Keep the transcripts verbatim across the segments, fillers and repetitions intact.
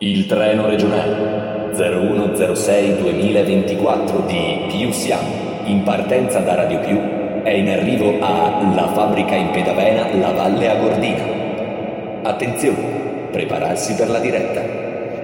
Il treno regionale zero uno zero sei duemilaventiquattro di Più Siamo, in partenza da Radio Più, è in arrivo a La Fabbrica in Pedavena, La Valle Agordina. Attenzione, prepararsi per la diretta.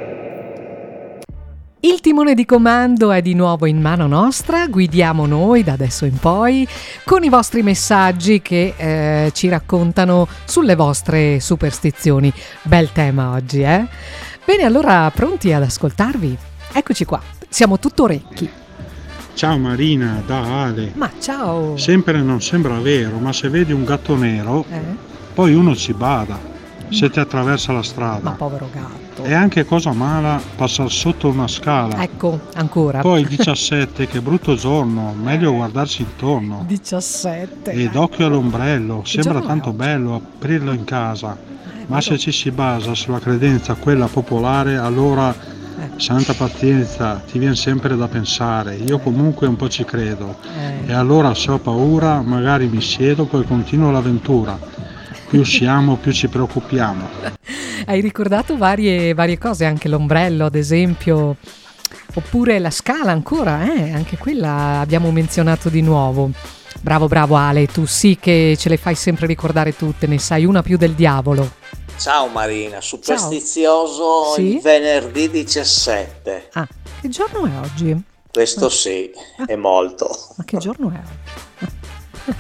Il timone di comando è di nuovo in mano nostra, guidiamo noi da adesso in poi con i vostri messaggi che eh, ci raccontano sulle vostre superstizioni. Bel tema oggi, eh? Bene, allora pronti ad ascoltarvi? Eccoci qua, siamo tutto orecchi. Ciao Marina, da Ale. Ma ciao! Sempre non sembra vero, ma se vedi un gatto nero, Eh? poi uno ci bada se ti attraversa la strada. Ma povero gatto. È anche cosa mala passare sotto una scala. Ecco, ancora. Poi il diciassette, che brutto giorno, meglio guardarsi intorno. diciassette. Ed occhio all'ombrello, Che sembra giorno è tanto oggi? bello aprirlo in casa. Eh, Ma vedo. se ci si basa sulla credenza, quella popolare, allora Eh, santa pazienza, ti viene sempre da pensare. Io comunque un po' ci credo. eh. E allora se ho paura magari mi siedo, poi continuo l'avventura. Più siamo, più ci preoccupiamo. Hai ricordato varie, varie cose, anche l'ombrello ad esempio, oppure la scala ancora, eh? Anche quella abbiamo menzionato di nuovo. Bravo, bravo Ale, tu sì che ce le fai sempre ricordare tutte, ne sai una più del diavolo. Ciao Marina, superstizioso Sì? il venerdì diciassette. Ah, che giorno è oggi? Questo sì, è molto. Ma che giorno è oggi?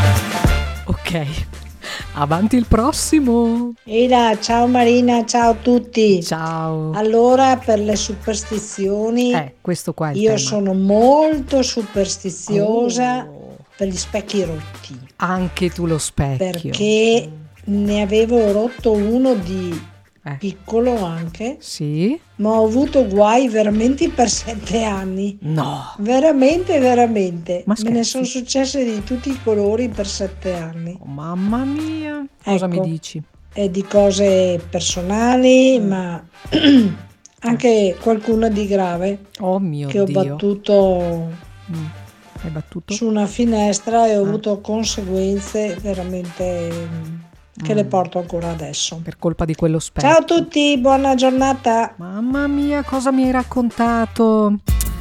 Ok, avanti il prossimo. Eila, ciao Marina, ciao a tutti. Ciao. Allora, per le superstizioni, Eh, questo qua è il io tema. sono molto superstiziosa Oh, per gli specchi rotti, anche tu lo specchio. perché ne avevo rotto uno di Eh. piccolo anche, Sì? ma ho avuto guai veramente per sette anni. No. Veramente, veramente. Ma Me ne scherzi? sono successe di tutti i colori per sette anni. Oh, mamma mia. Cosa Ecco. mi dici? E di cose personali, Mm. ma anche qualcuna di grave Oh mio che ho Dio. battuto Mm. Hai battuto? su una finestra e ho Ah. avuto conseguenze veramente mm, che Mm. le porto ancora adesso. Per colpa di quello specchio. Ciao a tutti, buona giornata. Mamma mia, cosa mi hai raccontato?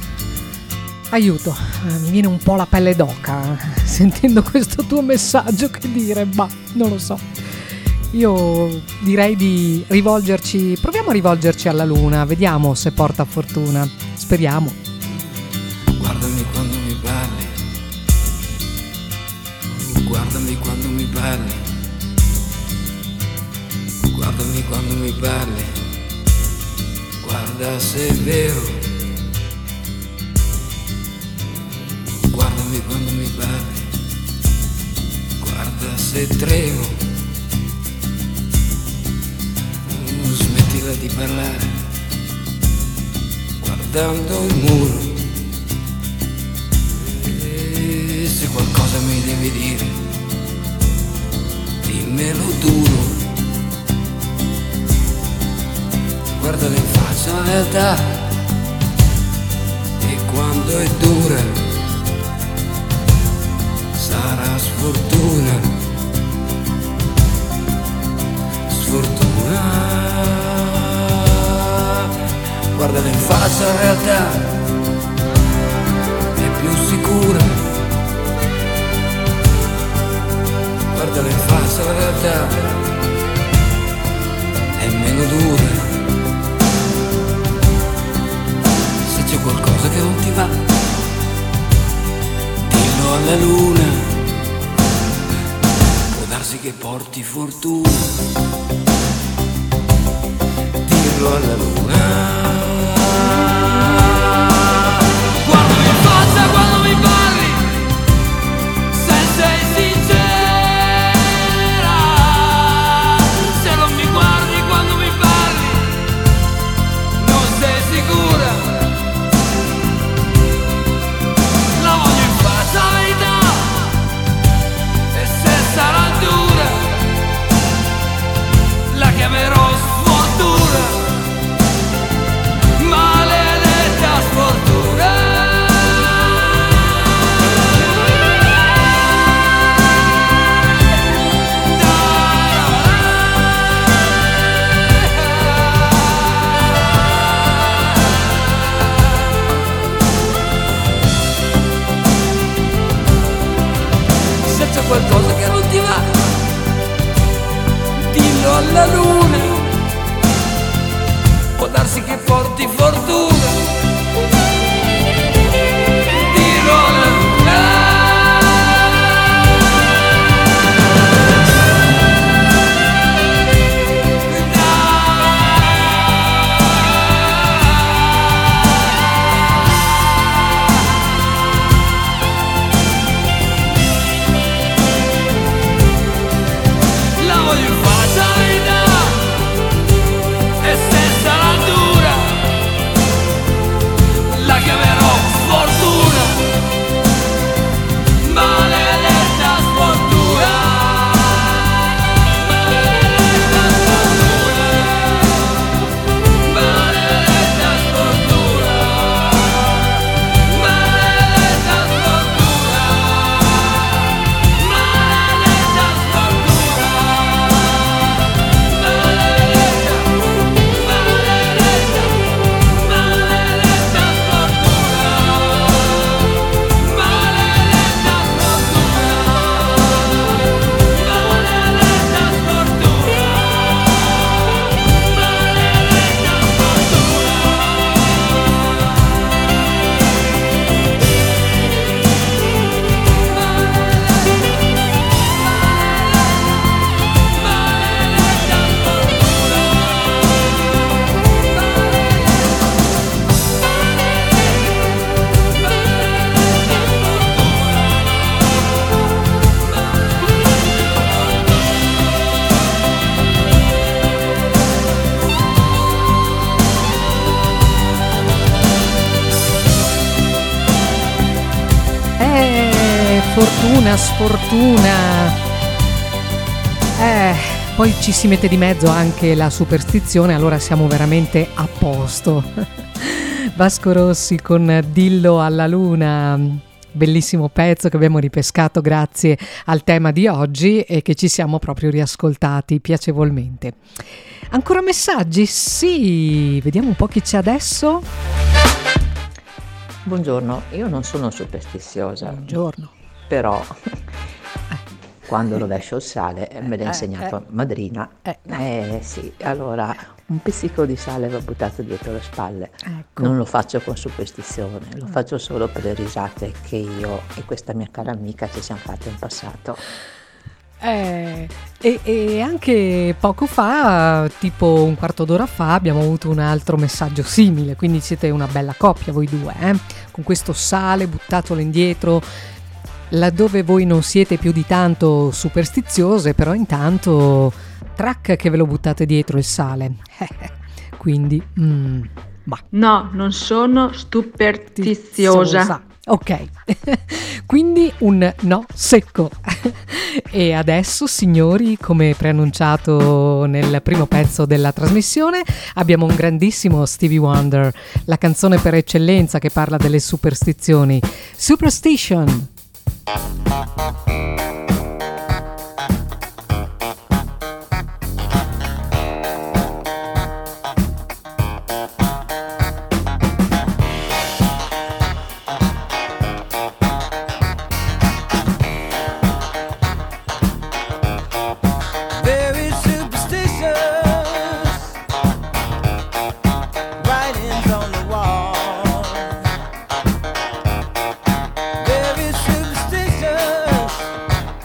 Aiuto, eh, mi viene un po' la pelle d'oca eh, sentendo questo tuo messaggio, che dire, ma non lo so. Io direi di rivolgerci, proviamo a rivolgerci alla luna, vediamo se porta fortuna, speriamo. Guardami quando mi parli, guardami quando mi parli, guardami quando mi parli, guarda se è vero, guardami quando mi parli, guarda se tremo, uh, smettila di parlare, guardando il muro. E se qualcosa mi devi dire, dimmelo duro. Guardala in faccia la realtà, e quando è dura sarà sfortuna, sfortuna. Guardala in faccia la realtà, è più sicura. Guardala in faccia la realtà, è meno dura. Se c'è qualcosa che non ti va, dillo alla luna, può darsi che porti fortuna. Dirlo alla luna. Guardami in faccia quando mi parli, se sei sincera. Se non mi guardi quando mi parli, non sei sicura. La voglio in faccia la verità, e se sarà dura la chiamerò sfortuna. darsi che porti fortuna di Roland. La voglio in faccia la verità, e se sarà dura la chiamerò sfortuna, maledetta sfortuna, maledetta sfortuna, maledetta sfortuna, maledetta sfortuna, maledetta Eh, fortuna, sfortuna. Eh, poi ci si mette di mezzo anche la superstizione, allora siamo veramente a posto. Vasco Rossi con Dillo alla luna. Bellissimo pezzo che abbiamo ripescato grazie al tema di oggi e che ci siamo proprio riascoltati piacevolmente. Ancora messaggi? Sì, vediamo un po' chi c'è adesso. Buongiorno, io non sono superstiziosa, Buongiorno. però quando rovescio il sale me l'ha Eh, insegnato eh. madrina. Eh. Eh sì, allora un pizzico di sale va buttato dietro le spalle. Ecco. Non lo faccio con superstizione, lo faccio solo per le risate che io e questa mia cara amica ci siamo fatte in passato. Eh, e, e anche poco fa, tipo un quarto d'ora fa, abbiamo avuto un altro messaggio simile, quindi siete una bella coppia voi due, eh? Con questo sale buttatelo indietro, laddove voi non siete più di tanto superstiziose, però intanto track che ve lo buttate dietro il sale. Quindi, mm, bah. No, non sono superstiziosa. Ok, quindi un no secco. E adesso, signori, come preannunciato nel primo pezzo della trasmissione, abbiamo un grandissimo Stevie Wonder, la canzone per eccellenza che parla delle superstizioni. Superstition. Very superstitious, writings on the wall. Very superstitious,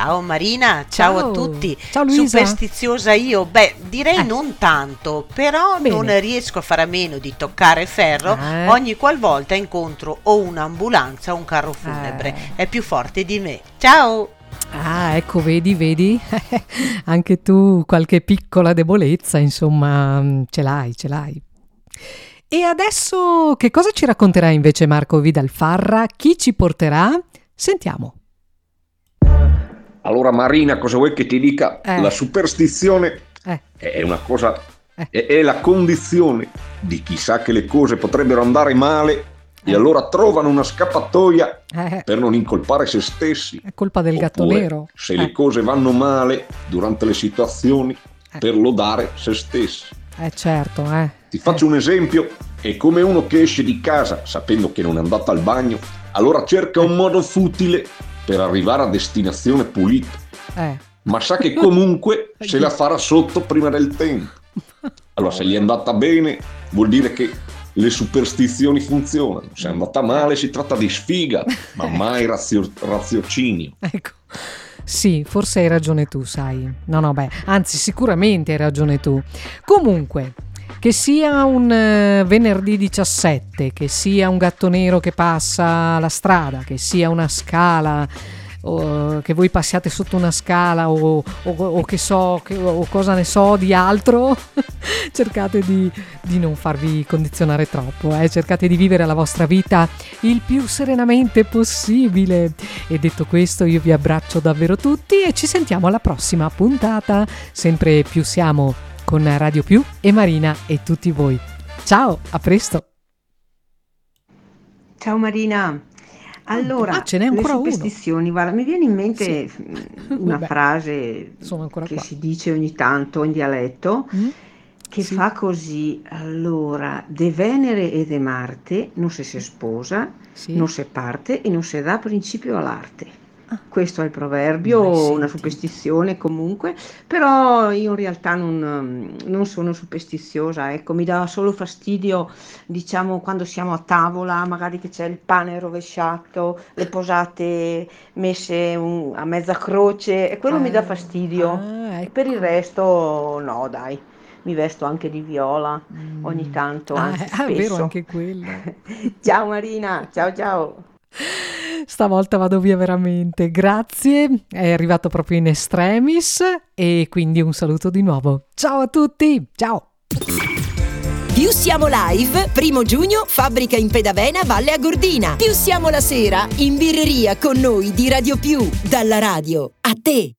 Ciao Marina, ciao, Ciao. a tutti. Ciao Luisa. Superstiziosa io? Beh, direi Eh. non tanto, però Bene. non riesco a fare a meno di toccare ferro Eh. ogni qualvolta incontro o un'ambulanza o un carro funebre. Eh. È più forte di me. Ciao! Ah, ecco, vedi, vedi, anche tu qualche piccola debolezza, insomma, mm, ce l'hai, ce l'hai. E adesso che cosa ci racconterà invece Marco Vidalfarra? Chi ci porterà? Sentiamo. Allora Marina, cosa vuoi che ti dica? Eh. La superstizione Eh. è una cosa, Eh. è, è la condizione di chi sa che le cose potrebbero andare male e Eh. allora trovano una scappatoia Eh, per non incolpare se stessi. è colpa del gatto Oppure, nero. se Eh. le cose vanno male durante le situazioni, Eh. per lodare se stessi. Eh certo, eh. Ti faccio un esempio: è come uno che esce di casa sapendo che non è andato al bagno, allora cerca un modo futile per arrivare a destinazione pulita, Eh. ma sa che comunque se la farà sotto prima del tempo. Allora, se gli è andata bene, vuol dire che le superstizioni funzionano. Se è andata male, si tratta di sfiga, ma mai razio- raziocinio. Ecco. Sì, forse hai ragione tu, sai. No, no, beh, anzi, sicuramente hai ragione tu. Comunque, che sia un eh, venerdì diciassette, che sia un gatto nero che passa la strada, che sia una scala, o che voi passiate sotto una scala o, o- o che so, che- o cosa ne so di altro, cercate di, di non farvi condizionare troppo, eh? Cercate di vivere la vostra vita il più serenamente possibile. E detto questo, io vi abbraccio davvero tutti e ci sentiamo alla prossima puntata, sempre più siamo con Radio Più e Marina e tutti voi. Ciao, a presto. Ciao Marina. Allora, Ah, ce n'è ancora le uno. superstizioni, guarda, mi viene in mente Sì. mh, una Vabbè, frase sono ancora che qua. si dice ogni tanto in dialetto, Mm? che Sì. fa così. Allora, de Venere e de Marte non si si sposa, Sì. non si parte e non si dà principio all'arte. Ah. Questo è il proverbio, Mai una sentito. superstizione comunque, però io in realtà non, non sono superstiziosa, ecco, mi dà solo fastidio, diciamo, quando siamo a tavola, magari che c'è il pane rovesciato, le posate messe un- a mezza croce, e quello mi dà Ah, fastidio. ah, Per il ecco. resto no, dai, mi vesto anche di viola ogni tanto, Ah, anzi ah, è vero, spesso. anche quello. Ciao Marina, ciao ciao. Stavolta vado via veramente, grazie, è arrivato proprio in extremis e quindi un saluto di nuovo. Ciao a tutti, ciao! Più siamo live, primo giugno, Fabbrica in Pedavena, Valle Agordina. Più siamo la sera, in birreria con noi di Radio Più, dalla radio a te.